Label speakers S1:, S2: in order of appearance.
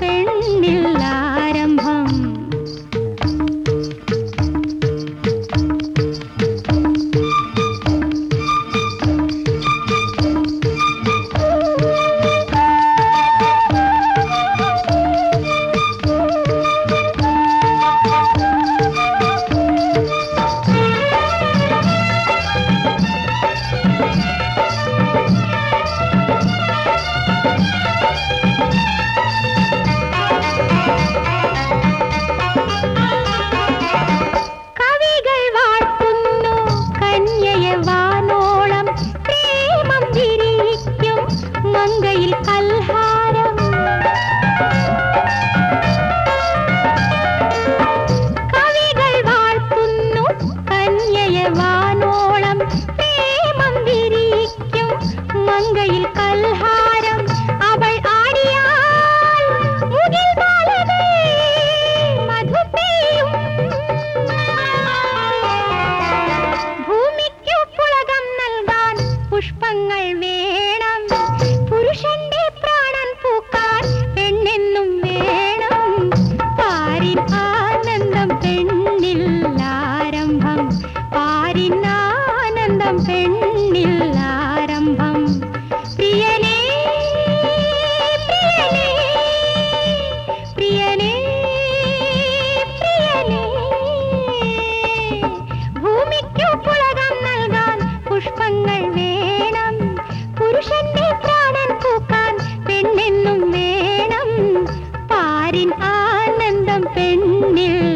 S1: പെണ്ണിൽ ആരംഭം. മങ്കയിൽ കൽഹാരം കവികൾ വാഴ്ത്തുന്നു കന്യയെ വാനോളം പ്രേമം വിരിക്കും മങ്കയിൽ കൽഹാരം. അവൾ ആടിയാൽ മുകിൽ മാലമേ മധുപേയും ഭൂമിക്കു പുളകം നൽകാൻ പുഷ്പങ്ങൾ വേണം. പുരുഷന്റെ പ്രാണൻ പൂക്കാൻ പെണ്ണെന്നും വേണം. പാരിൻ ആനന്ദം പെണ്ണിൽ ആരംഭം. പാരിൻ ആനന്ദം പെണ്ണിൽ ആരംഭം. പ്രിയനേ പ്രിയനേ പ്രിയനേ പ്രിയനേ ഭൂമിക്കു പുളകം നൽകാൻ പുഷ്പങ്ങൾ വേണം. പുരുഷന്റെ പ്രാണൻ പൂക്കാൻ പെണ്ണെന്നും വേണം. പാരിൻ ആനന്ദം പെണ്ണിൽ